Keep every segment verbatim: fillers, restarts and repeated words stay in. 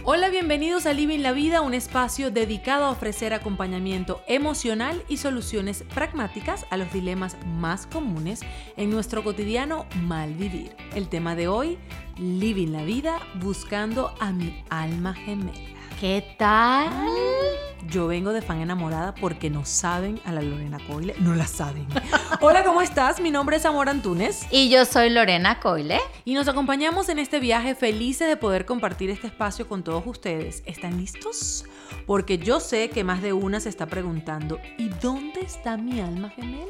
Hola, bienvenidos a Living la Vida, un espacio dedicado a ofrecer acompañamiento emocional y soluciones pragmáticas a los dilemas más comunes en nuestro cotidiano malvivir. El tema de hoy, Living la Vida, buscando a mi alma gemela. ¿Qué tal? Yo vengo de fan enamorada porque no saben a la Lorena Coyle, no la saben. Hola, ¿cómo estás? Mi nombre es Amor Antunes. Y yo soy Lorena Coyle. Y nos acompañamos en este viaje felices de poder compartir este espacio con todos ustedes. ¿Están listos? Porque yo sé que más de una se está preguntando, ¿y dónde está mi alma gemela?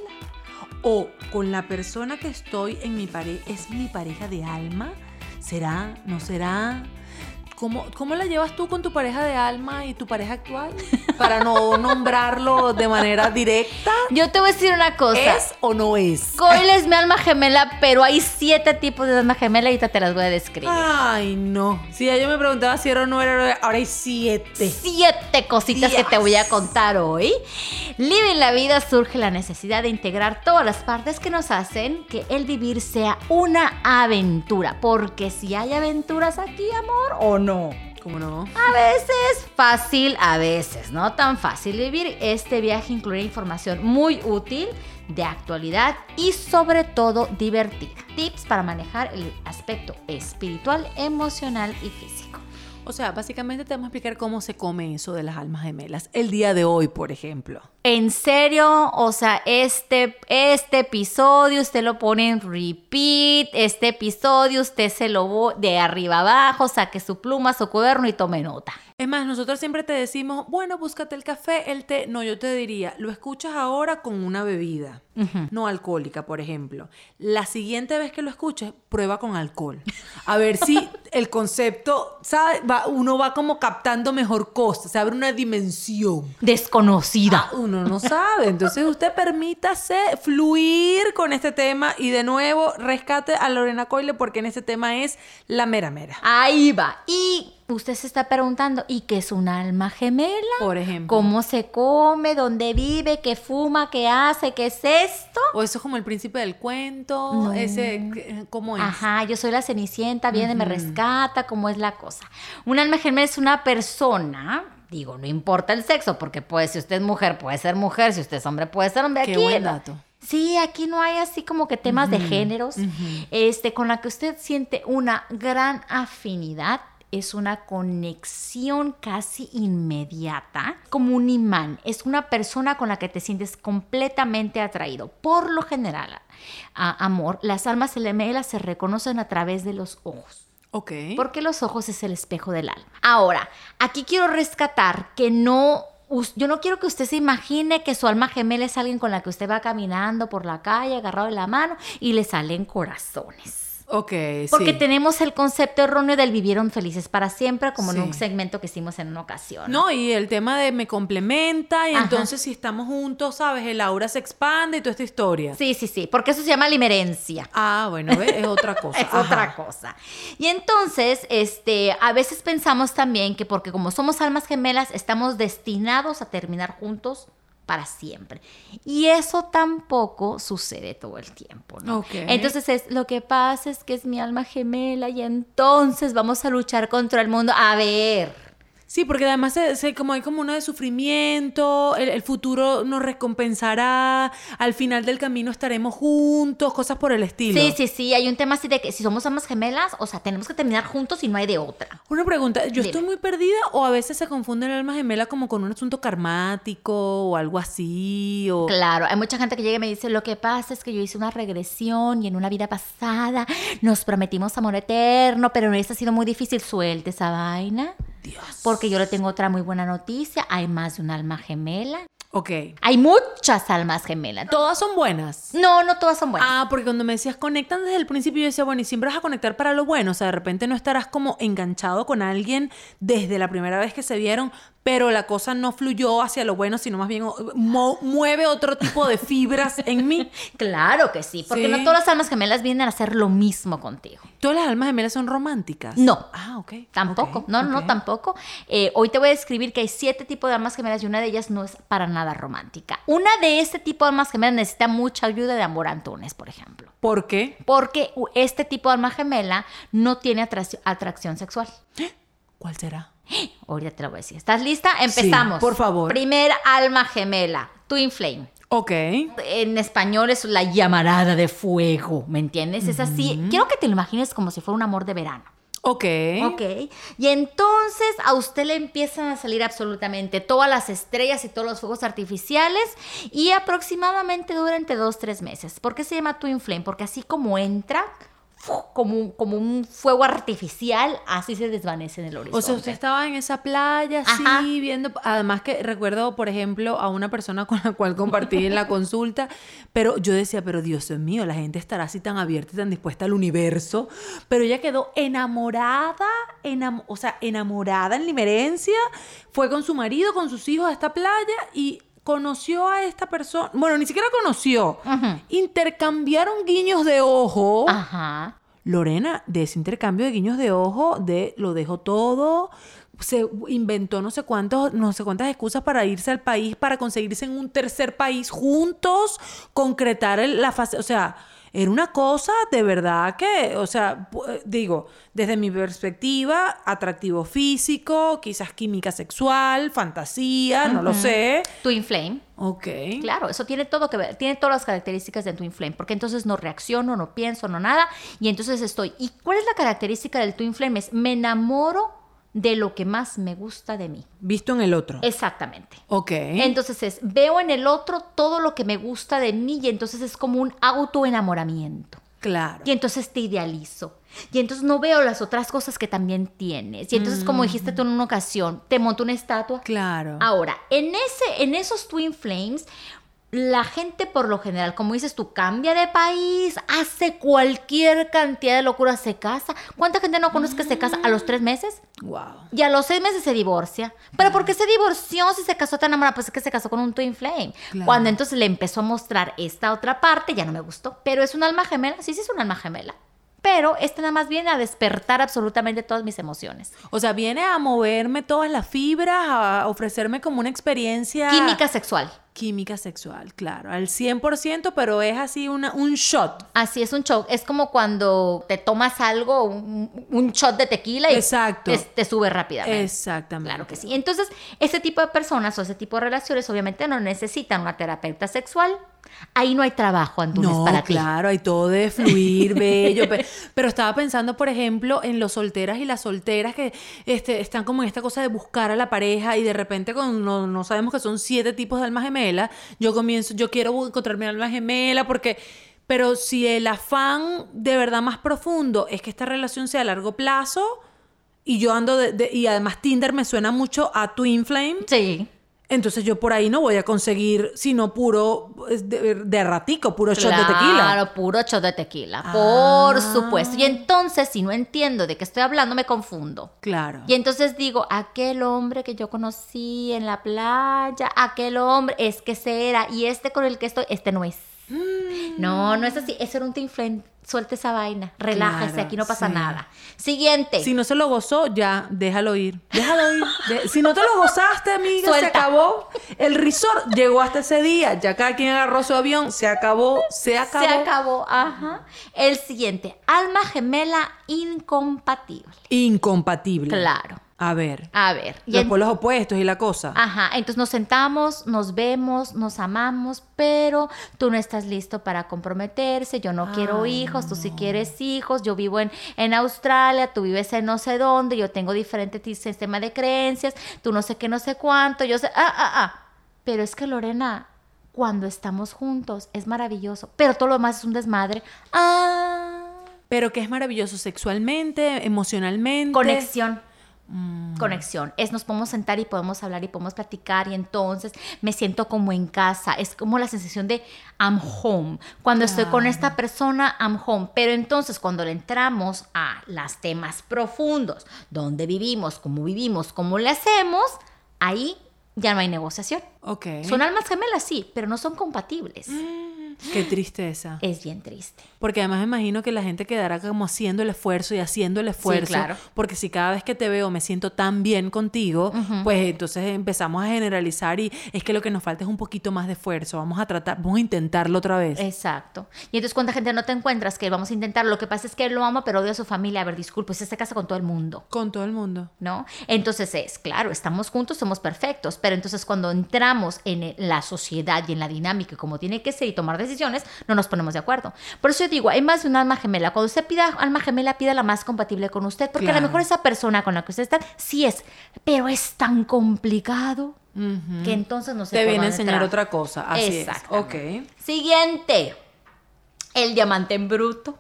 O con la persona que estoy en mi pareja, ¿es mi pareja de alma? ¿Será? ¿No será? ¿Cómo, ¿Cómo la llevas tú con tu pareja de alma y tu pareja actual? Para no nombrarlo de manera directa. Yo te voy a decir una cosa. ¿Es o no es? Coyle es mi alma gemela, pero hay siete tipos de alma gemela y ahorita te las voy a describir. Ay, no. Si ya yo me preguntaba si era o no era, ahora hay siete. Siete cositas Dios. que te voy a contar hoy. Living la Vida surge la necesidad de integrar todas las partes que nos hacen que el vivir sea una aventura. Porque si hay aventuras aquí, amor, o no. No. ¿Cómo no? A veces fácil, a veces no tan fácil vivir. Este viaje incluirá información muy útil, de actualidad y sobre todo divertida. Tips para manejar el aspecto espiritual, emocional y físico. O sea, básicamente te vamos a explicar cómo se come eso de las almas gemelas. El día de hoy, por ejemplo. En serio, o sea, este, este episodio usted lo pone en repeat, este episodio usted se lo de arriba abajo, saque su pluma, su cuaderno y tome nota. Es más, nosotros siempre te decimos, bueno, búscate el café, el té. No, yo te diría, lo escuchas ahora con una bebida, uh-huh. no alcohólica, por ejemplo. La siguiente vez que lo escuches, prueba con alcohol. A ver si el concepto, ¿sabes? Va, uno va como captando mejor cosas, se abre una dimensión. Desconocida. Ah, uno no sabe. Entonces usted permítase fluir con este tema y de nuevo rescate a Lorena Coyle porque en este tema es la mera mera. Ahí va. Y usted se está preguntando, ¿y qué es un alma gemela? Por ejemplo. ¿Cómo se come? ¿Dónde vive? ¿Qué fuma? ¿Qué hace? ¿Qué es esto? O eso es como el príncipe del cuento. No. Ese, ¿cómo es? Ajá, yo soy la Cenicienta, viene, uh-huh. me rescata, ¿cómo es la cosa? Un alma gemela es una persona... Digo, no importa el sexo, porque pues si usted es mujer, puede ser mujer, si usted es hombre, puede ser hombre. Qué aquí, buen dato. Sí, aquí no hay así como que temas uh-huh. de géneros. Uh-huh. Este, con la que usted siente una gran afinidad, es una conexión casi inmediata, como un imán. Es una persona con la que te sientes completamente atraído. Por lo general, a, amor, las almas gemelas se reconocen a través de los ojos. Okay. Porque los ojos es el espejo del alma. Ahora, aquí quiero rescatar que no, yo no quiero que usted se imagine que su alma gemela es alguien con la que usted va caminando por la calle, agarrado de la mano y le salen corazones. Ok, Porque sí. tenemos el concepto erróneo del vivieron felices para siempre, como sí. en un segmento que hicimos en una ocasión. No, y el tema de me complementa y Ajá. entonces si estamos juntos, ¿sabes? El aura se expande y toda esta historia. Sí, sí, sí, porque eso se llama limerencia. Ah, bueno, ¿ves? Es otra cosa. Es Ajá. otra cosa. Y entonces, este, a veces pensamos también que porque como somos almas gemelas, estamos destinados a terminar juntos para siempre. Y eso tampoco sucede todo el tiempo, ¿no? Okay. Entonces, es, lo que pasa es que es mi alma gemela y entonces vamos a luchar contra el mundo. A ver... Sí, porque además se, se, como hay como uno de sufrimiento, el, el futuro nos recompensará, al final del camino estaremos juntos, cosas por el estilo. Sí, sí, sí, hay un tema así de que si somos almas gemelas, o sea, tenemos que terminar juntos y no hay de otra. Una pregunta, ¿yo Dime. estoy muy perdida o a veces se confunde el alma gemela como con un asunto karmático o algo así? O... Claro, hay mucha gente que llega y me dice, lo que pasa es que yo hice una regresión y en una vida pasada nos prometimos amor eterno, pero esta ha sido muy difícil. Suelte esa vaina. Dios. Porque yo le tengo otra muy buena noticia. Hay más de un alma gemela. Ok. Hay muchas almas gemelas. ¿Todas son buenas? No, no todas son buenas. Ah, porque cuando me decías conectan desde el principio, yo decía, bueno, y siempre vas a conectar para lo bueno. O sea, de repente no estarás como enganchado con alguien desde la primera vez que se vieron, pero la cosa no fluyó hacia lo bueno, sino más bien mo- mueve otro tipo de fibras en mí. Claro que sí, porque ¿Sí? no todas las almas gemelas vienen a hacer lo mismo contigo. ¿Todas las almas gemelas son románticas? No. Ah, ok. Tampoco, okay, no, okay. no, tampoco. Eh, hoy te voy a describir que hay siete tipos de almas gemelas y una de ellas no es para nada romántica. Una de este tipo de almas gemelas necesita mucha ayuda de Amor Antunes, por ejemplo. ¿Por qué? Porque este tipo de alma gemela no tiene atrac- atracción sexual. ¿Cuál será? Ahorita te lo voy a decir. ¿Estás lista? Empezamos. Sí, por favor. Primer alma gemela, Twin Flame. Ok. En español es la llamarada de fuego, ¿me entiendes? Uh-huh. Es así. Quiero que te lo imagines como si fuera un amor de verano. Ok. Ok. Y entonces a usted le empiezan a salir absolutamente todas las estrellas y todos los fuegos artificiales y aproximadamente dura entre dos, tres meses. ¿Por qué se llama Twin Flame? Porque así como entra, como un, como un fuego artificial, así se desvanece en el horizonte. O sea, usted estaba en esa playa, así, Ajá. viendo... Además que recuerdo, por ejemplo, a una persona con la cual compartí en la consulta, pero yo decía, pero Dios mío, la gente estará así tan abierta y tan dispuesta al universo, pero ella quedó enamorada, enam- o sea, enamorada en limerencia, fue con su marido, con sus hijos a esta playa y... conoció a esta persona, bueno, ni siquiera conoció, uh-huh. Intercambiaron guiños de ojo. Ajá. Lorena, de ese intercambio de guiños de ojo, de lo dejó todo, se inventó no sé cuántos, no sé cuántas excusas para irse al país, para conseguirse en un tercer país juntos, concretar el, la fase, o sea... Era una cosa de verdad que, o sea, digo, desde mi perspectiva, atractivo físico, quizás química sexual, fantasía, uh-huh. No lo sé. Twin Flame. Ok. Claro, eso tiene todo que ver, tiene todas las características de Twin Flame, porque entonces no reacciono, no pienso, no nada, y entonces estoy. ¿Y cuál es la característica del Twin Flame? Es me enamoro de lo que más me gusta de mí. Visto en el otro. Exactamente. Ok. Entonces es, veo en el otro todo lo que me gusta de mí y entonces es como un autoenamoramiento. Claro. Y entonces te idealizo. Y entonces no veo las otras cosas que también tienes. Y entonces, mm. como dijiste tú en una ocasión, te monto una estatua. Claro. Ahora, en, ese, en esos Twin Flames... La gente por lo general, como dices tú, cambia de país, hace cualquier cantidad de locura, se casa. ¿Cuánta gente no conoce que se casa a los tres meses? Wow. Y a los seis meses se divorcia. ¿Pero por qué se divorció si se casó tan enamorada? Pues es que se casó con un Twin Flame. Claro. Cuando entonces le empezó a mostrar esta otra parte, ya no me gustó. Pero es un alma gemela, sí, sí es un alma gemela. Pero este nada más viene a despertar absolutamente todas mis emociones. O sea, viene a moverme todas las fibras, a ofrecerme como una experiencia... Química sexual. Química sexual, claro, al cien por ciento, pero es así una, un shot. Así es un shot, es como cuando te tomas algo, un, un shot de tequila y exacto. Te, te sube rápidamente. Exactamente. Claro que sí. Entonces, ese tipo de personas o ese tipo de relaciones obviamente no necesitan una terapeuta sexual. Ahí no hay trabajo, Antunes, no, para ti. No, claro, hay todo de fluir, bello. pero, pero estaba pensando, por ejemplo, en los solteras y las solteras que este, están como en esta cosa de buscar a la pareja y de repente cuando no, no sabemos que son siete tipos de almas gemelas, yo comienzo, yo quiero encontrar mi alma gemela porque... Pero si el afán de verdad más profundo es que esta relación sea a largo plazo y yo ando de, de, y además Tinder me suena mucho a Twin Flame. Sí. Entonces yo por ahí no voy a conseguir sino puro de, de ratico, puro claro, shot de tequila. Claro, puro shot de tequila, ah. por supuesto. Y entonces, si no entiendo de qué estoy hablando, me confundo. Claro. Y entonces digo, aquel hombre que yo conocí en la playa, aquel hombre, es que ese era, y este con el que estoy, este no es. Mm. No, no es así, ese era un Twin Flame. Suelte esa vaina, relájese, claro, aquí no pasa sí. nada. Siguiente. Si no se lo gozó, ya, déjalo ir. Déjalo ir. De- si no te lo gozaste, amiga, Suelta. Se acabó. El resort llegó hasta ese día. Ya cada quien agarró su avión. Se acabó, se acabó. Se acabó, ajá. El siguiente, alma gemela incompatible. Incompatible. Claro. A ver. A ver. Los en... polos opuestos y la cosa. Ajá, entonces nos sentamos, nos vemos, nos amamos, pero tú no estás listo para comprometerse, yo no Ay, quiero hijos, tú sí quieres hijos, yo vivo en, en Australia, tú vives en no sé dónde, yo tengo diferente t- sistema de creencias, tú no sé qué, no sé cuánto, yo sé, ah, ah, ah. Pero es que Lorena, cuando estamos juntos es maravilloso, pero todo lo demás es un desmadre. Ah. Pero que es maravilloso sexualmente, emocionalmente. Conexión. Mm. Conexión, es nos podemos sentar y podemos hablar y podemos platicar y entonces me siento como en casa, es como la sensación de I'm home, cuando claro. estoy con esta persona I'm home, pero entonces cuando le entramos a los temas profundos, dónde vivimos, cómo vivimos, cómo le hacemos, ahí ya no hay negociación. Okay. Son almas gemelas, sí, pero no son compatibles. Mm. Qué tristeza. Es bien triste. Porque además me imagino que la gente quedará como haciendo el esfuerzo y haciendo el esfuerzo. Sí, claro. Porque si cada vez que te veo me siento tan bien contigo, uh-huh. pues entonces empezamos a generalizar y es que lo que nos falta es un poquito más de esfuerzo. Vamos a tratar, vamos a intentarlo otra vez. Exacto. Y entonces cuánta gente no te encuentras que vamos a intentarlo. Lo que pasa es que él lo ama, pero odia a su familia. A ver, disculpe, usted se casa con todo el mundo. Con todo el mundo. ¿No? Entonces es, claro, estamos juntos, somos perfectos, pero entonces cuando entramos en la sociedad y en la dinámica como tiene que ser y tomar decisiones, no nos ponemos de acuerdo. Por eso yo digo, hay más de una alma gemela. Cuando usted pida alma gemela, pida la más compatible con usted, porque claro. a lo mejor esa persona con la que usted está, sí es, pero es tan complicado uh-huh. que entonces no se te puede viene a enseñar entrar. Otra cosa. Así es. Okay. Siguiente, el diamante en bruto.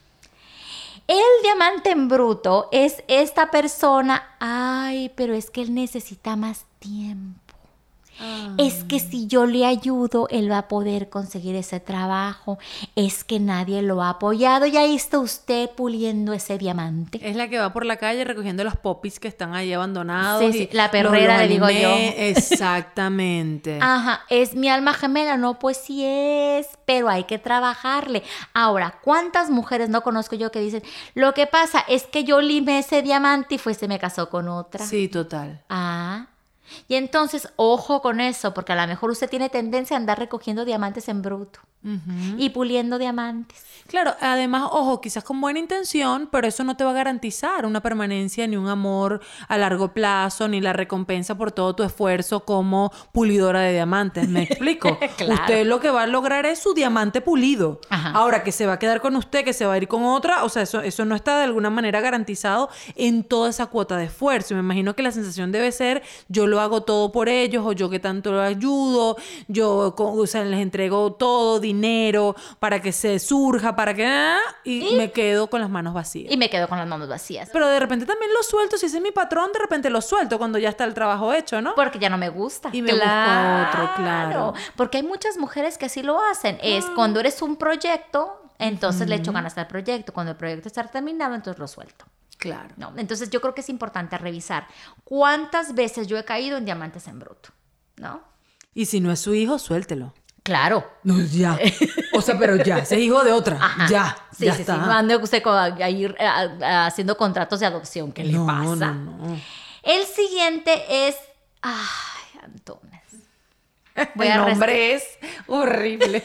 El diamante en bruto es esta persona, ay, pero es que él necesita más tiempo. Ah. Es que si yo le ayudo, él va a poder conseguir ese trabajo. Es que nadie lo ha apoyado y ahí está usted puliendo ese diamante. Es la que va por la calle recogiendo los popis que están ahí abandonados. Sí, sí, la perrera, le digo yo. Exactamente. Ajá, ¿es mi alma gemela? No, pues sí es, pero hay que trabajarle. Ahora, ¿cuántas mujeres no conozco yo que dicen, lo que pasa es que yo limé ese diamante y fue, se me casó con otra? Sí, total. Ah, y entonces, ojo con eso, porque a lo mejor usted tiene tendencia a andar recogiendo diamantes en bruto uh-huh. y puliendo diamantes. Claro, además, ojo, quizás con buena intención, pero eso no te va a garantizar una permanencia ni un amor a largo plazo, ni la recompensa por todo tu esfuerzo como pulidora de diamantes. ¿Me explico? Claro. Usted lo que va a lograr es su diamante pulido. Ajá. Ahora, que se va a quedar con usted, que se va a ir con otra, o sea, eso, eso no está de alguna manera garantizado en toda esa cuota de esfuerzo. Me imagino que la sensación debe ser, yo lo hago todo por ellos, o yo que tanto lo ayudo, yo o sea, les entrego todo, dinero, para que se surja, para que... Ah, y, y me quedo con las manos vacías. Y me quedo con las manos vacías. Pero de repente también lo suelto, si ese es mi patrón, de repente lo suelto cuando ya está el trabajo hecho, ¿no? Porque ya no me gusta. Y me claro, busco otro, claro. Porque hay muchas mujeres que así lo hacen. Es ah. cuando eres un proyecto, entonces uh-huh. le echo ganas al proyecto. Cuando el proyecto está terminado, entonces lo suelto. Claro. No, entonces yo creo que es importante revisar cuántas veces yo he caído en diamantes en bruto, ¿no? Y si no es su hijo, suéltelo. Claro. No, ya. O sea, pero ya, ese es hijo de otra. Ajá. Ya, sí, ya sí, está. Sí, no ande usted a ir haciendo contratos de adopción. ¿Qué no, le pasa? No, no. El siguiente es... Ay, Antones. Voy el nombre es horrible.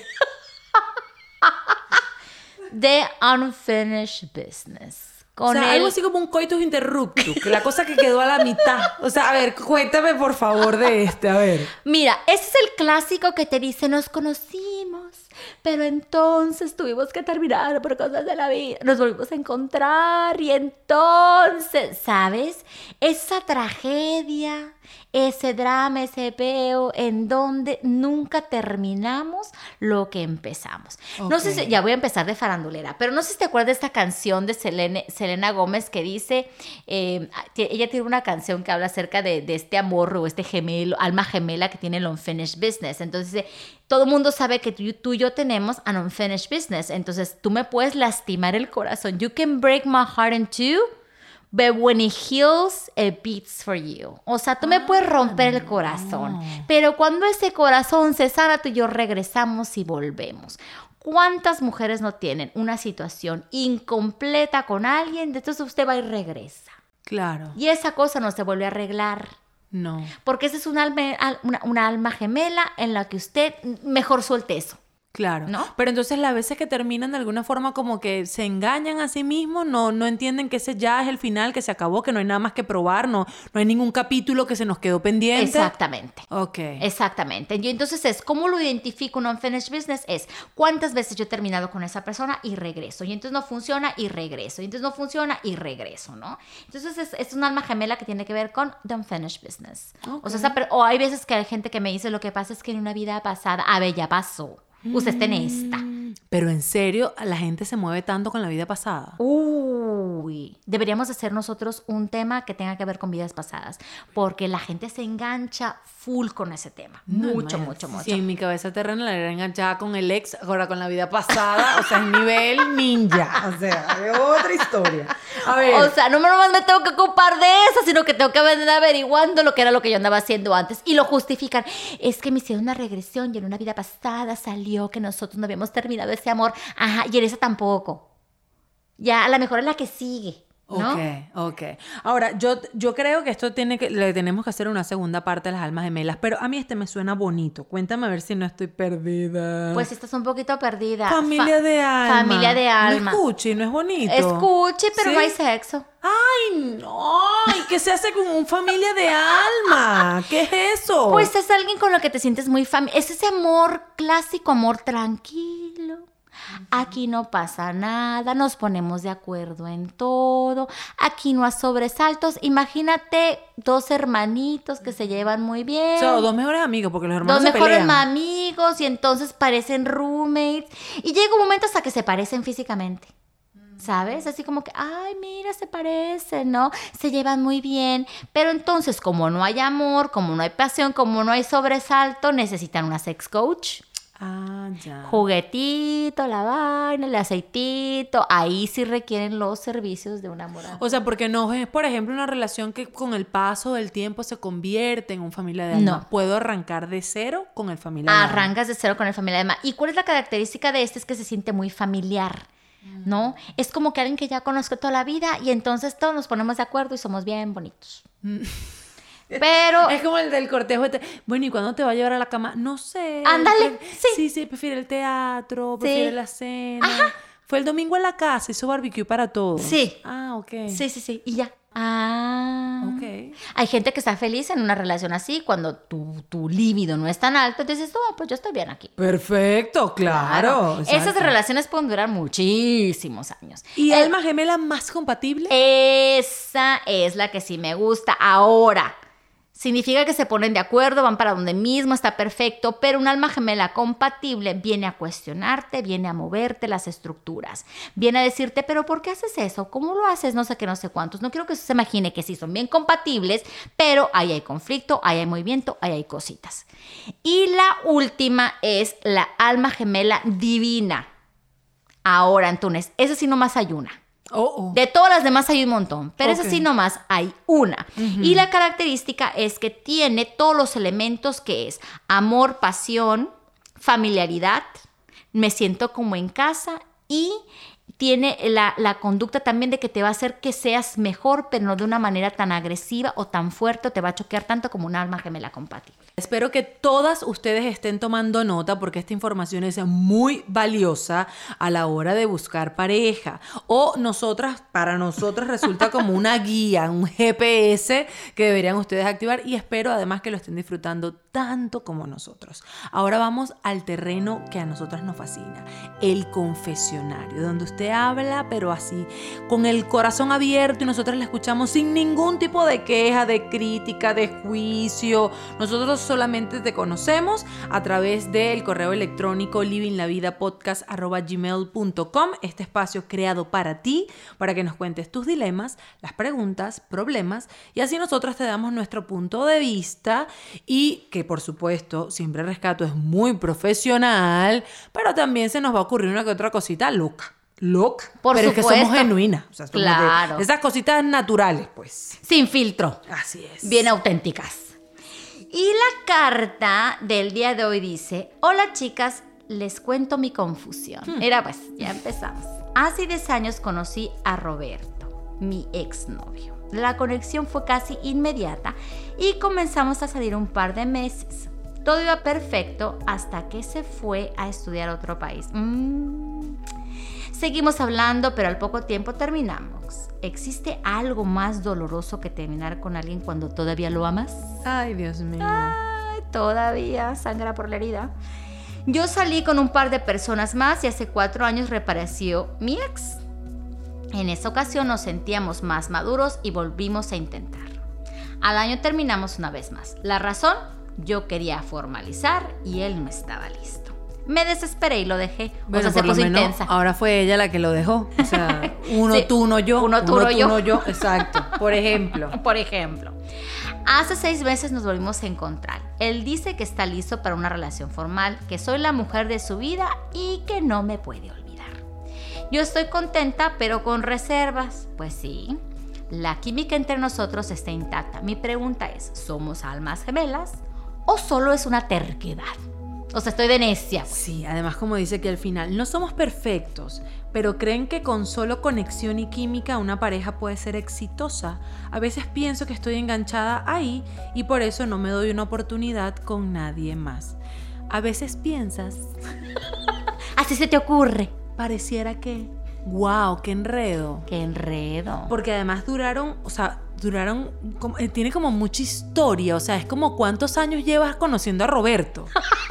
The Unfinished Business. Con o sea, el... algo así como un coitus interruptus, que la cosa que quedó a la mitad. O sea, a ver, cuéntame por favor de este, a ver. Mira, ese es el clásico que te dice, nos conocimos, pero entonces tuvimos que terminar por cosas de la vida. Nos volvimos a encontrar y entonces, ¿sabes? Esa tragedia, ese drama, ese peo, en donde nunca terminamos lo que empezamos. Okay. No sé si, ya voy a empezar de farandulera, pero no sé si te acuerdas de esta canción de Selene, Selena Gómez que dice, eh, ella tiene una canción que habla acerca de, de este amor o este gemelo, alma gemela que tiene el unfinished business. Entonces, todo el mundo sabe que tú, tú y yo tenemos an unfinished business. Entonces, tú me puedes lastimar el corazón. You can break my heart in two, but when it heals, it beats for you. O sea, tú me ah, puedes romper el corazón, no. pero cuando ese corazón se sana, tú y yo regresamos y volvemos. ¿Cuántas mujeres no tienen una situación incompleta con alguien? Entonces usted va y regresa. Claro. Y esa cosa no se vuelve a arreglar. No. Porque esa es una alma, una, una alma gemela en la que usted mejor suelte eso. Claro, ¿no? Pero entonces las veces que terminan de alguna forma como que se engañan a sí mismos, no, no entienden que ese ya es el final, que se acabó, que no hay nada más que probar, no, no hay ningún capítulo que se nos quedó pendiente. Exactamente. Ok. Exactamente. Y entonces es, ¿cómo lo identifico un unfinished business? Es, ¿cuántas veces yo he terminado con esa persona y regreso? Y entonces no funciona y regreso. Y entonces no funciona y regreso, ¿no? Entonces es, es un alma gemela que tiene que ver con the unfinished business. Okay. O sea, esa, o hay veces que hay gente que me dice, lo que pasa es que en una vida pasada, a ver, ya pasó. Usted está en esta. Pero en serio, la gente se mueve tanto con la vida pasada. Uy, Uy, deberíamos hacer nosotros un tema que tenga que ver con vidas pasadas, porque la gente se engancha full con ese tema. No, mucho, man, mucho, mucho. Sí, en mi cabeza terrena la era enganchada con el ex, ahora con la vida pasada, o sea, es nivel ninja, o sea, es otra historia. A ver. O sea, no nomás me tengo que ocupar de eso, sino que tengo que venir averiguando lo que era lo que yo andaba haciendo antes. Y lo justifican. Es que me hicieron una regresión y en una vida pasada salió que nosotros no habíamos terminado ese amor. Ajá, y en esa tampoco. Ya, a lo mejor es la que sigue, ¿no? Ok, ok. Ahora, yo, yo creo que esto tiene que, le tenemos que hacer una segunda parte de las almas gemelas, pero a mí este me suena bonito. Cuéntame a ver si no estoy perdida. Pues estás un poquito perdida. Familia Fa- de alma. Familia de alma. No escuche, no es bonito. Escuche, pero ¿Sí? no hay sexo. Ay, no. ¿Y qué se hace con un familia de alma? ¿Qué es eso? Pues es alguien con lo que te sientes muy familiar. Es ese amor clásico, amor tranquilo. Aquí no pasa nada, nos ponemos de acuerdo en todo, aquí no hay sobresaltos. Imagínate dos hermanitos que se llevan muy bien. O sea, dos mejores amigos, porque los hermanos Dos se mejores pelean. amigos y entonces parecen roommates. Y llega un momento hasta que se parecen físicamente. ¿Sabes? Así como que, ay, mira, se parecen, ¿no? Se llevan muy bien. Pero entonces, como no hay amor, como no hay pasión, como no hay sobresalto, necesitan una sex coach. Ah, ya. Juguetito, la vaina, el aceitito. Ahí sí requieren los servicios de una morada. O sea, porque no es, por ejemplo, una relación que con el paso del tiempo se convierte en un familia de alma. No. Puedo arrancar de cero con el familia de alma. Arrancas de cero con el familia de alma. ¿Y cuál es la característica de este? Es que se siente muy familiar, ¿no? Es como que alguien que ya conozco toda la vida y entonces todos nos ponemos de acuerdo y somos bien bonitos. Pero Es como el del cortejo. Este. Bueno, ¿y cuándo te va a llevar a la cama? No sé. Ándale, Pre- sí. Sí, sí, prefiere el teatro, Sí. prefiere la cena. Fue el domingo en la casa, hizo barbecue para todos. Sí. Ah, ok. sí, sí, sí, y ya. Ah. Ok. Hay gente que está feliz en una relación así cuando tu, tu líbido no es tan alto, entonces dices, no, pues yo estoy bien aquí. Perfecto, claro. Esas exacto. relaciones pueden durar muchísimos años. ¿Y El- alma gemela más compatible? Esa es la que sí me gusta. Ahora, significa que se ponen de acuerdo, van para donde mismo, está perfecto, pero un alma gemela compatible viene a cuestionarte, viene a moverte las estructuras, viene a decirte, pero ¿por qué haces eso? ¿Cómo lo haces? No sé qué, no sé cuántos. No quiero que se imagine que sí son bien compatibles, pero ahí hay conflicto, ahí hay movimiento, ahí hay cositas. Y la última es la alma gemela divina. Ahora, Antunes, esa sí nomás hay una. Oh, oh. De todas las demás hay un montón, pero Ok. esa sí nomás hay una. Y la característica es que tiene todos los elementos que es amor, pasión, familiaridad, me siento como en casa y tiene la, la conducta también de que te va a hacer que seas mejor, pero no de una manera tan agresiva o tan fuerte o te va a choquear tanto como un alma gemela compatible. Espero que todas ustedes estén tomando nota porque esta información es muy valiosa a la hora de buscar pareja. O nosotras, para nosotras resulta como una guía, un G P S que deberían ustedes activar y espero además que lo estén disfrutando tanto como nosotros. Ahora vamos al terreno que a nosotras nos fascina, el confesionario, donde usted habla pero así, con el corazón abierto y nosotras la escuchamos sin ningún tipo de queja, de crítica, de juicio. Nosotros solamente te conocemos a través del correo electrónico livinglavidapodcast arroba gmail punto com, este espacio creado para ti, para que nos cuentes tus dilemas, las preguntas, problemas, y así nosotras te damos nuestro punto de vista y que por supuesto siempre rescato es muy profesional, pero también se nos va a ocurrir una que otra cosita loca. Loca, Por pero es que supuesto. somos genuinas, o sea, somos de- Claro. esas cositas naturales, pues. Sin filtro. Así es. Bien auténticas. Y la carta del día de hoy dice, hola chicas, les cuento mi confusión. Mira pues, ya empezamos. Hace diez años conocí a Roberto, mi exnovio. La conexión fue casi inmediata y comenzamos a salir un par de meses. Todo iba perfecto hasta que se fue a estudiar a otro país. Mm. Seguimos hablando, pero al poco tiempo terminamos. ¿Existe algo más doloroso que terminar con alguien cuando todavía lo amas? Ay, Dios mío. Ay, todavía sangra por la herida. Yo salí con un par de personas más y hace cuatro años reapareció mi ex. En esa ocasión nos sentíamos más maduros y volvimos a intentarlo. Al año terminamos una vez más. La razón, yo quería formalizar y él no estaba listo. Me desesperé y lo dejé. Bueno, o sea, se por lo puso menos intensa. ahora fue ella la que lo dejó. O sea, uno Sí, tú, no yo. uno tú, no yo. no yo. Exacto. Por ejemplo. Por ejemplo. Hace seis meses nos volvimos a encontrar. Él dice que está listo para una relación formal, que soy la mujer de su vida y que no me puede olvidar. Yo estoy contenta, pero con reservas. Pues sí, la química entre nosotros está intacta. Mi pregunta es, ¿somos almas gemelas o solo es una terquedad? O sea, estoy de necia. Pues. Sí, además como dice que al final no somos perfectos, pero creen que con solo conexión y química una pareja puede ser exitosa. A veces pienso que estoy enganchada ahí y por eso no me doy una oportunidad con nadie más. A veces piensas, Así se te ocurre. pareciera que, wow, qué enredo. Qué enredo. Porque además duraron, o sea, duraron, como- eh, tiene como mucha historia, o sea, es como cuántos años llevas conociendo a Roberto.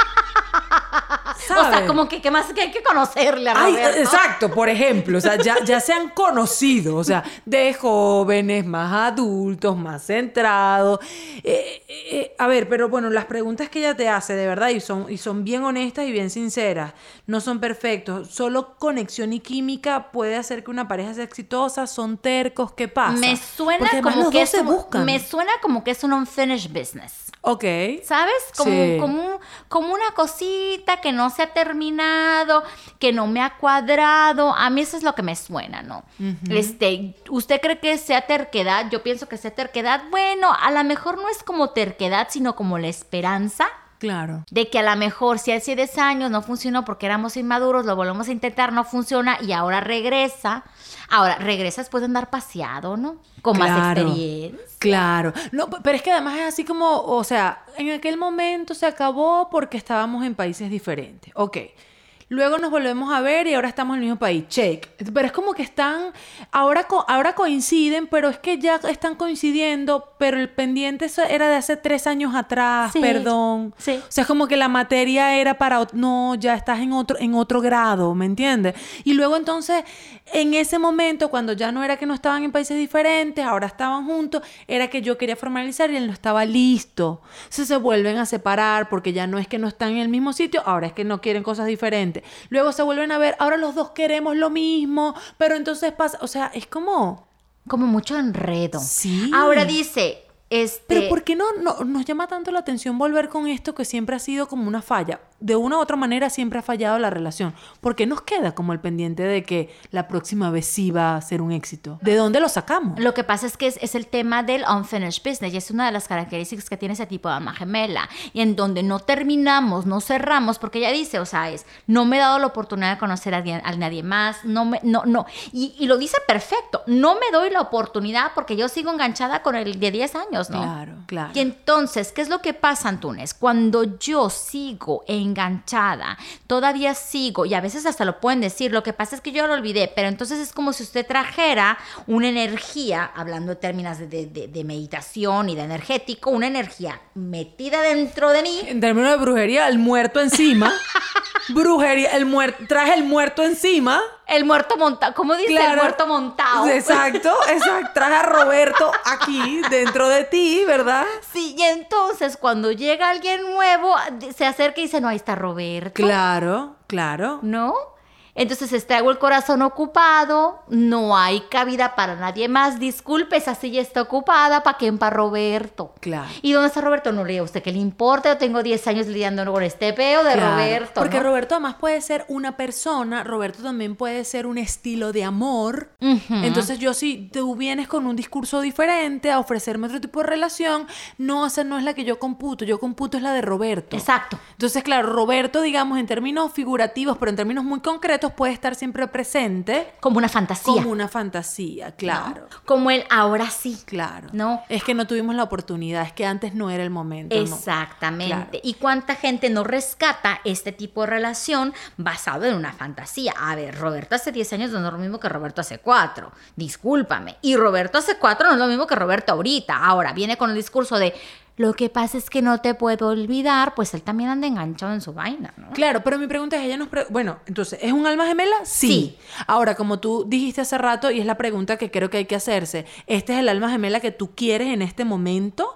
O sea, ¿Sabes? como que, ¿qué más que hay que conocerle a Ay, Roberto? exacto, por ejemplo, o sea, ya, ya se han conocido, o sea, de jóvenes, más adultos, más centrados. Eh, eh, a ver, pero bueno, las preguntas que ella te hace, de verdad, y son, y son bien honestas y bien sinceras, no son perfectos. Solo conexión y química puede hacer que una pareja sea exitosa, son tercos, ¿qué pasa? Me suena Porque además como los que dos es se un- buscan. me suena como que es un unfinished business. Ok. ¿Sabes? Como, Sí. como, como una cosita que no se ha terminado, que no me ha cuadrado. A mí eso es lo que me suena, ¿no? Este, ¿usted cree que sea terquedad? Yo pienso que sea terquedad. Bueno, a lo mejor no es como terquedad, sino como la esperanza Claro. de que a lo mejor si hace diez años no funcionó porque éramos inmaduros, lo volvemos a intentar, no funciona y ahora regresa. Ahora, regresa después de andar paseado, ¿no? Con más Claro. experiencia. Claro, no, p- pero es que además es así como, o sea, en aquel momento se acabó porque estábamos en países diferentes. Ok. Luego nos volvemos a ver y ahora estamos en el mismo país. Check. Pero es como que están, ahora, co- ahora coinciden, pero es que ya están coincidiendo, pero el pendiente eso era de hace tres años atrás, Sí, perdón. sí. O sea, es como que la materia era para, ot- no, ya estás en otro, en otro grado, ¿me entiendes? Y luego entonces, en ese momento, cuando ya no era que no estaban en países diferentes, ahora estaban juntos, era que yo quería formalizar y él no estaba listo. Entonces se vuelven a separar porque ya no es que no están en el mismo sitio, ahora es que no quieren cosas diferentes. Luego se vuelven a ver, ahora los dos queremos lo mismo, pero entonces pasa, o sea, es como... Como mucho enredo. Sí. Ahora dice, este... Pero ¿por qué no, no nos llama tanto la atención volver con esto que siempre ha sido como una falla? De una u otra manera siempre ha fallado la relación. ¿Por qué nos queda como el pendiente de que la próxima vez sí va a ser un éxito? ¿De dónde lo sacamos? Lo que pasa es que es, es el tema del unfinished business y es una de las características que tiene ese tipo de alma gemela y en donde no terminamos, no cerramos, porque ella dice, o sea, es, no me he dado la oportunidad de conocer a, alguien- a nadie más, no me, no, no, y, y lo dice perfecto, no me doy la oportunidad porque yo sigo enganchada con el de diez años, ¿no? Claro, claro. Y entonces, ¿qué es lo que pasa, Antunes? Cuando yo sigo enganchada, todavía sigo, y a veces hasta lo pueden decir, lo que pasa es que yo lo olvidé, pero entonces es como si usted trajera una energía, hablando de términos de, de- de- de meditación y de energético, una energía metida dentro de mí. En términos de brujería, el muerto encima. Brujería, el muerto, traje el muerto encima. El muerto montado, ¿cómo dice? Claro. El muerto montado. Exacto, exacto. Traje a Roberto aquí, dentro de ti, ¿verdad? Sí, y entonces cuando llega alguien nuevo, se acerca y dice, no, ahí está Roberto. Claro, claro. ¿No? Entonces este, hago el corazón ocupado, no hay cabida para nadie más, disculpe, esa silla está ocupada, ¿para quién? Para Roberto. Claro. ¿Y dónde está Roberto? No le digo a usted qué le importa, yo tengo diez años lidiando con este peo de Claro, Roberto. Porque ¿no? Roberto además puede ser una persona, Roberto también puede ser un estilo de amor. Ujú. Entonces yo si tú vienes con un discurso diferente a ofrecerme otro tipo de relación, no, esa no es la que yo computo, yo computo es la de Roberto. Exacto. Entonces, claro, Roberto, digamos, en términos figurativos, pero en términos muy concretos, puede estar siempre presente Como una fantasía. como una fantasía, claro. ¿no? Como el ahora sí. Claro. ¿No? Es que no tuvimos la oportunidad, es que antes no era el momento. ¿no? Exactamente. Claro. ¿Y cuánta gente no rescata este tipo de relación basado en una fantasía? A ver, Roberto hace diez años no es lo mismo que Roberto hace cuatro. Discúlpame. Y Roberto hace cuatro no es lo mismo que Roberto ahorita. Ahora viene con el discurso de lo que pasa es que no te puedo olvidar, pues él también anda enganchado en su vaina, ¿no? Claro, pero mi pregunta es, ella nos... pre- bueno, entonces, ¿es un alma gemela? Sí. Sí. Ahora, como tú dijiste hace rato, y es la pregunta que creo que hay que hacerse, ¿este es el alma gemela que tú quieres en este momento? O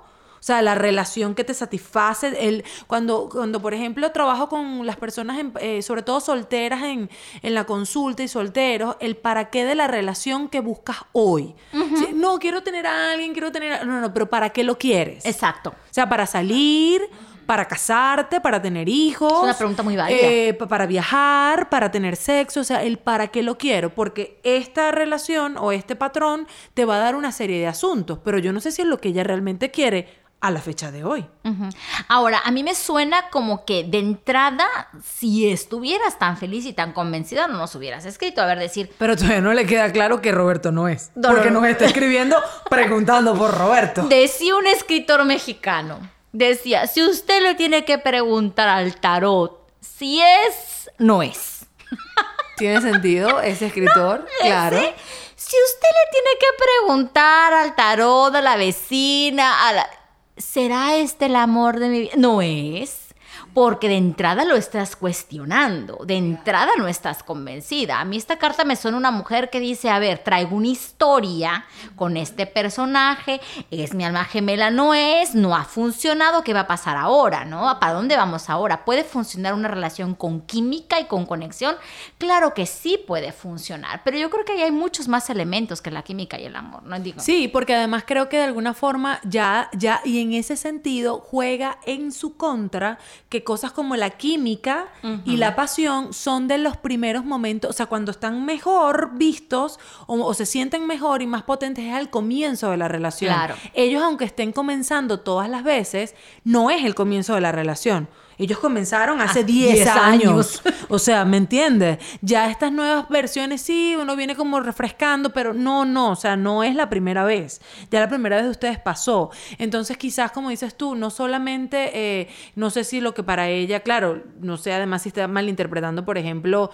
sea, la relación que te satisface. El, cuando, cuando, por ejemplo, trabajo con las personas, en, eh, sobre todo solteras en, en la consulta y solteros, el para qué de la relación que buscas hoy. Uh-huh. ¿Sí? No, quiero tener a alguien, quiero tener a... No, no, pero ¿para qué lo quieres? Exacto. O sea, para salir, para casarte, para tener hijos. Es una pregunta muy válida. Eh, para viajar, para tener sexo. O sea, el para qué lo quiero. Porque esta relación o este patrón te va a dar una serie de asuntos. Pero yo no sé si es lo que ella realmente quiere a la fecha de hoy. Uh-huh. Ahora, a mí me suena como que de entrada, si estuvieras tan feliz y tan convencida, no nos hubieras escrito. A ver, decir... Pero todavía no le queda claro que Roberto no es. No, porque no, no. nos está escribiendo preguntando por Roberto. Decía un escritor mexicano, decía, si usted le tiene que preguntar al tarot si es, no es. ¿Tiene sentido ese escritor? ¿No? Claro. ¿Ese? Si usted le tiene que preguntar al tarot, a la vecina, a la... ¿será este el amor de mi vida? No es, porque de entrada lo estás cuestionando, de entrada no estás convencida. A mí esta carta me suena una mujer que dice, a ver, traigo una historia con este personaje, es mi alma gemela, no es, no ha funcionado, ¿qué va a pasar ahora, no? ¿Para dónde vamos ahora? ¿Puede funcionar una relación con química y con conexión? Claro que sí puede funcionar, pero yo creo que ahí hay muchos más elementos que la química y el amor, ¿no? Digo. Sí, porque además creo que de alguna forma ya, ya, y en ese sentido juega en su contra que cosas como la química uh-huh. y la pasión son de los primeros momentos, o sea, cuando están mejor vistos o, o se sienten mejor y más potentes es al comienzo de la relación. Claro. Ellos, aunque estén comenzando todas las veces, no es el comienzo de la relación. Ellos comenzaron hace diez años. O sea, ¿me entiendes? Ya estas nuevas versiones, sí, uno viene como refrescando, pero no, no, o sea, no es la primera vez. Ya la primera vez de ustedes pasó. Entonces, quizás, como dices tú, no solamente, eh, no sé si lo que para ella, claro, no sé, además si está malinterpretando, por ejemplo,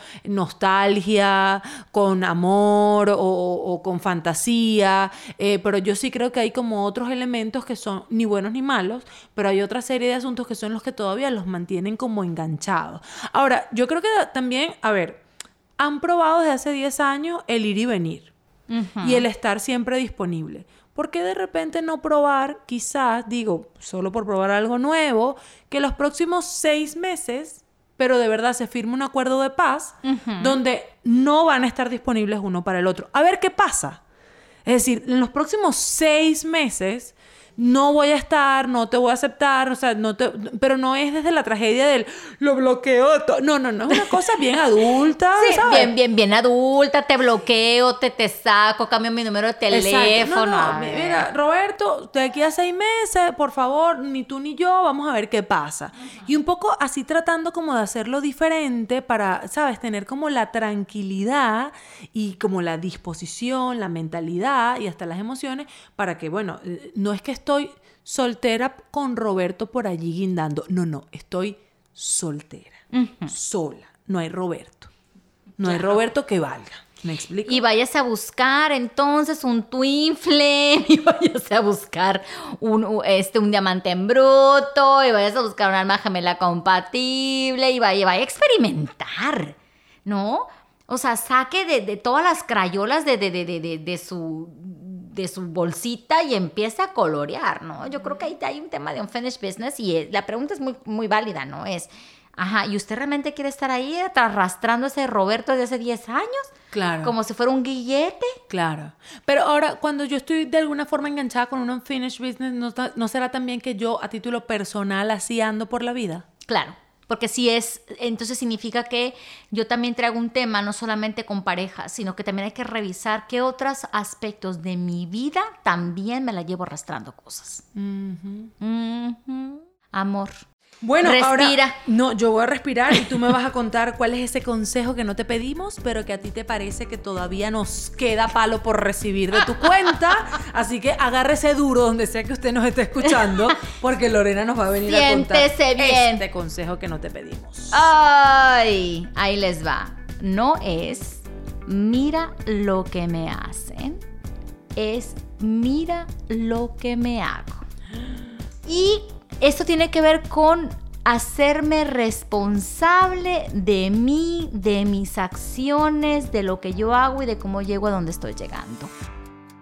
nostalgia, con amor o, o con fantasía, eh, pero yo sí creo que hay como otros elementos que son ni buenos ni malos, pero hay otra serie de asuntos que son los que todavía los mantienen como enganchados. Ahora, yo creo que también, a ver, han probado desde hace diez años el ir y venir uh-huh. y el estar siempre disponible. ¿Por qué de repente no probar, quizás, digo, solo por probar algo nuevo, que los próximos seis meses, pero de verdad se firme un acuerdo de paz uh-huh. donde no van a estar disponibles uno para el otro? A ver qué pasa. Es decir, en los próximos seis meses... no voy a estar, no te voy a aceptar, o sea, no te, pero no es desde la tragedia del lo bloqueo, to- no, no, no, es una cosa bien adulta, sí, ¿sabes? bien, bien, bien adulta, te bloqueo, te, te saco, cambio mi número de teléfono. No, no, mira, Roberto, de aquí a seis meses, por favor, ni tú ni yo, vamos a ver qué pasa. Uh-huh. Y un poco así tratando como de hacerlo diferente para, ¿sabes? Tener como la tranquilidad y como la disposición, la mentalidad y hasta las emociones para que, bueno, no es que estoy soltera con Roberto por allí guindando. No, no, estoy soltera, uh-huh. sola. No hay Roberto. No claro. hay Roberto que valga. ¿Me explico? Y váyase a buscar entonces un twin flame, y váyase a buscar un, este, un diamante en bruto, y váyase a buscar un alma gemela compatible, y vaya, vaya a experimentar, ¿no? O sea, saque de, de todas las crayolas de, de, de, de, de, de su... de su bolsita y empieza a colorear, ¿no? Yo creo que ahí hay un tema de unfinished business y la pregunta es muy, muy válida, ¿no? Es, ajá, ¿y usted realmente quiere estar ahí arrastrando ese Roberto de hace diez años? Claro. Como si fuera un guillete. Claro. Pero ahora, cuando yo estoy de alguna forma enganchada con un unfinished business, ¿no, ¿no será también que yo a título personal así ando por la vida? Claro. Porque si es, entonces significa que yo también traigo un tema no solamente con pareja, sino que también hay que revisar qué otros aspectos de mi vida también me la llevo arrastrando cosas. Uh-huh. Uh-huh. Amor. Bueno, respira. Ahora, no, yo voy a respirar y tú me vas a contar cuál es ese consejo que no te pedimos, pero que a ti te parece que todavía nos queda palo por recibir de tu cuenta. Así que agárrese duro donde sea que usted nos esté escuchando, porque Lorena nos va a venir Siéntese a contar bien. este consejo que no te pedimos. Ay, ahí les va. No es mira lo que me hacen, es mira lo que me hago. Y esto tiene que ver con hacerme responsable de mí, de mis acciones, de lo que yo hago y de cómo llego a donde estoy llegando.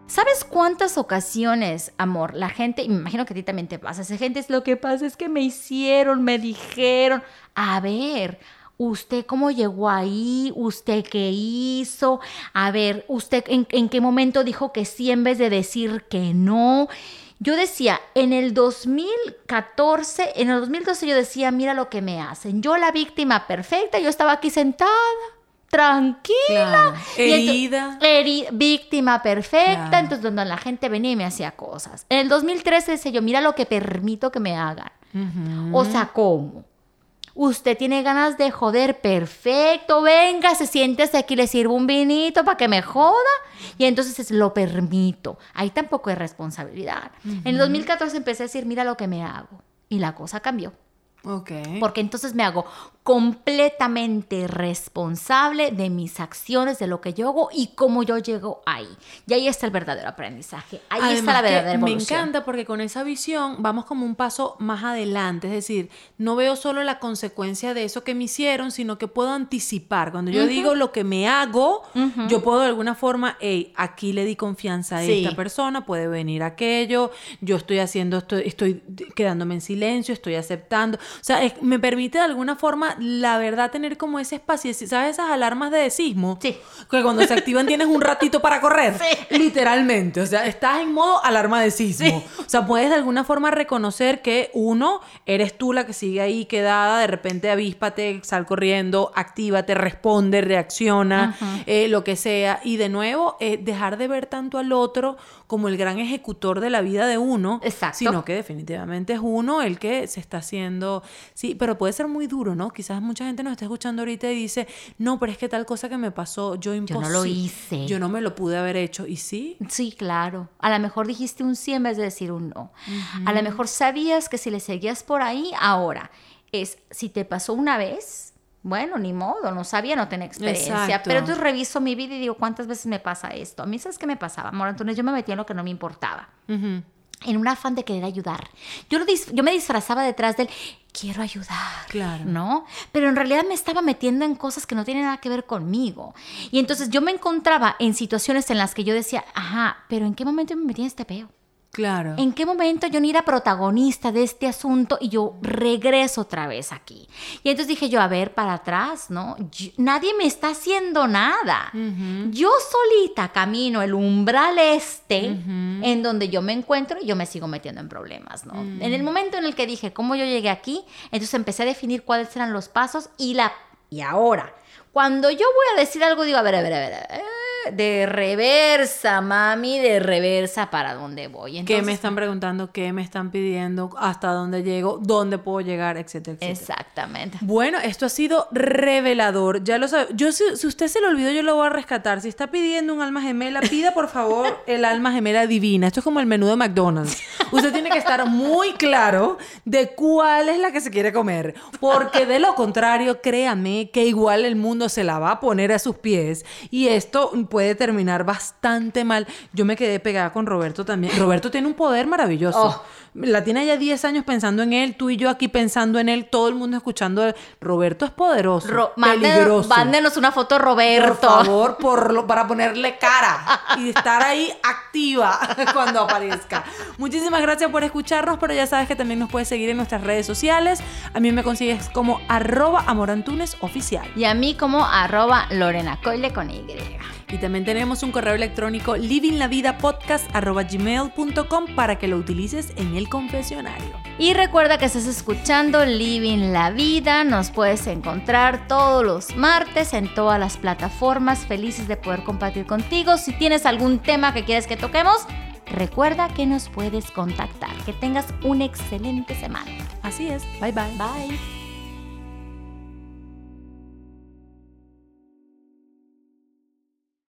¿Sabes cuántas ocasiones, amor, la gente, y me imagino que a ti también te pasa, esa gente es lo que pasa es que me hicieron, me dijeron, a ver, ¿usted cómo llegó ahí? ¿Usted qué hizo? A ver, ¿usted en, en qué momento dijo que sí en vez de decir que no? Yo decía, en el dos mil catorce, en el dos mil doce yo decía, mira lo que me hacen. Yo la víctima perfecta, yo estaba aquí sentada, tranquila. Claro. Herida. Heri- víctima perfecta. Claro. Entonces, donde la gente venía y me hacía cosas. En el dos mil trece decía yo, mira lo que permito que me hagan. Uh-huh. O sea, ¿cómo? Usted tiene ganas de joder, perfecto, venga, se siéntese aquí, le sirvo un vinito para que me joda. Y entonces lo permito. Ahí tampoco es responsabilidad. Uh-huh. En el dos mil catorce empecé a decir, mira lo que me hago. Y la cosa cambió. Okay. Porque entonces me hago completamente responsable de mis acciones, de lo que yo hago y cómo yo llego ahí. Y ahí está el verdadero aprendizaje. Ahí Además, está la verdadera evolución. Me encanta porque con esa visión vamos como un paso más adelante. Es decir, no veo solo la consecuencia de eso que me hicieron, sino que puedo anticipar. Cuando yo uh-huh. digo lo que me hago, uh-huh. yo puedo de alguna forma, hey, aquí le di confianza a sí. esta persona, puede venir aquello, yo estoy haciendo, estoy, estoy quedándome en silencio, estoy aceptando. O sea, es, me permite de alguna forma, la verdad, tener como ese espacio. ¿Sabes esas alarmas de sismo? Sí. Que cuando se activan tienes un ratito para correr. Sí. Literalmente. O sea, estás en modo alarma de sismo. Sí. O sea, puedes de alguna forma reconocer que, uno, eres tú la que sigue ahí quedada. De repente avíspate, sal corriendo, actívate, responde, reacciona, uh-huh. eh, lo que sea. Y de nuevo, eh, dejar de ver tanto al otro como el gran ejecutor de la vida de uno. Exacto. Sino que definitivamente es uno el que se está haciendo... Sí, pero puede ser muy duro, ¿no? Quizás mucha gente nos está escuchando ahorita y dice, no, pero es que tal cosa que me pasó, yo imposible. Yo no lo hice. Yo no me lo pude haber hecho. ¿Y sí? Sí, claro. A lo mejor dijiste un sí en vez de decir un no. Uh-huh. A lo mejor sabías que si le seguías por ahí, ahora, es si te pasó una vez... Bueno, ni modo, no sabía, no tenía experiencia. Exacto. Pero entonces reviso mi vida y digo, ¿cuántas veces me pasa esto? A mí, ¿sabes qué me pasaba, amor? Entonces yo me metía en lo que no me importaba. Uh-huh. En un afán de querer ayudar. Yo, lo dis- yo me disfrazaba detrás del quiero ayudar, claro. ¿no? Pero en realidad me estaba metiendo en cosas que no tienen nada que ver conmigo. Y entonces yo me encontraba en situaciones en las que yo decía, ajá, pero ¿en qué momento me metí en este peo? Claro. ¿En qué momento yo ni era protagonista de este asunto y yo regreso otra vez aquí? Y entonces dije yo, a ver, para atrás, ¿no? Yo, nadie me está haciendo nada. Uh-huh. Yo solita camino el umbral este uh-huh. en donde yo me encuentro y yo me sigo metiendo en problemas, ¿no? Uh-huh. En el momento en el que dije, ¿cómo yo llegué aquí? Entonces empecé a definir cuáles eran los pasos y la... Y ahora, cuando yo voy a decir algo, digo, a ver, a ver, a ver, a ver de reversa, mami, de reversa, ¿para dónde voy? Entonces, ¿qué me están preguntando? ¿Qué me están pidiendo? ¿Hasta dónde llego? ¿Dónde puedo llegar? Etcétera, etcétera. Exactamente. Bueno, esto ha sido revelador. Ya lo sabe. Yo, si, si usted se lo olvidó, yo lo voy a rescatar. Si está pidiendo un alma gemela, pida por favor el alma gemela divina. Esto es como el menú de McDonald's. Usted tiene que estar muy claro de cuál es la que se quiere comer. Porque de lo contrario, créame que igual el mundo se la va a poner a sus pies. Y esto puede terminar bastante mal. Yo me quedé pegada con Roberto también. Roberto tiene un poder maravilloso. Oh. La tiene ya diez años pensando en él, tú y yo aquí pensando en él, todo el mundo escuchando a él. Roberto es poderoso, Ro- peligroso. Mándenos una foto de Roberto. Por favor, por lo, para ponerle cara y estar ahí activa cuando aparezca. Muchísimas gracias por escucharnos, pero ya sabes que también nos puedes seguir en nuestras redes sociales. A mí me consigues como arroba amorantunes oficial. Y a mí como arroba Lorena Coyle con Y. Y también tenemos un correo electrónico livinglavidapodcast arroba gmail punto com para que lo utilices en el confesionario. Y recuerda que estás escuchando Living la Vida. Nos puedes encontrar todos los martes en todas las plataformas. Felices de poder compartir contigo. Si tienes algún tema que quieres que toquemos, recuerda que nos puedes contactar. Que tengas una excelente semana. Así es. Bye bye. Bye.